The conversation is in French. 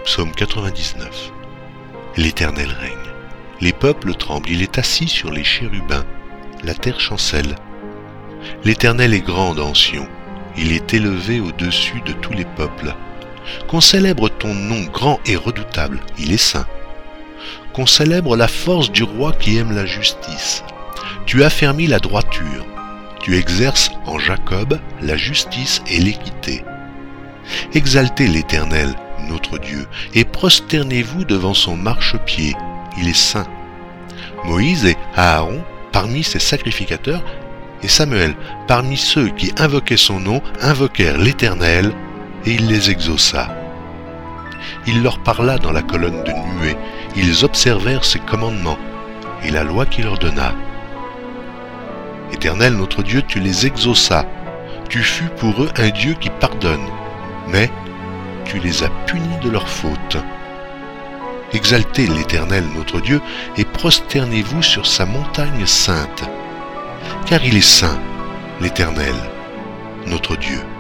Psaume 99. L'Éternel règne. Les peuples tremblent, il est assis sur les chérubins. La terre chancelle. L'Éternel est grand dans Sion, il est élevé au-dessus de tous les peuples. Qu'on célèbre ton nom grand et redoutable, il est saint. Qu'on célèbre la force du roi qui aime la justice. Tu affermis la droiture, tu exerces en Jacob la justice et l'équité. Exaltez l'Éternel, notre Dieu, et prosternez-vous devant son marchepied, il est saint. Moïse et Aaron, parmi ses sacrificateurs, et Samuel, parmi ceux qui invoquaient son nom, invoquèrent l'Éternel, et il les exauça. Il leur parla dans la colonne de nuée, ils observèrent ses commandements, et la loi qu'il leur donna. Éternel, notre Dieu, tu les exauças, tu fus pour eux un Dieu qui pardonne, mais tu les as punis de leurs fautes. Exaltez l'Éternel, notre Dieu, et prosternez-vous sur sa montagne sainte, car il est saint, l'Éternel, notre Dieu.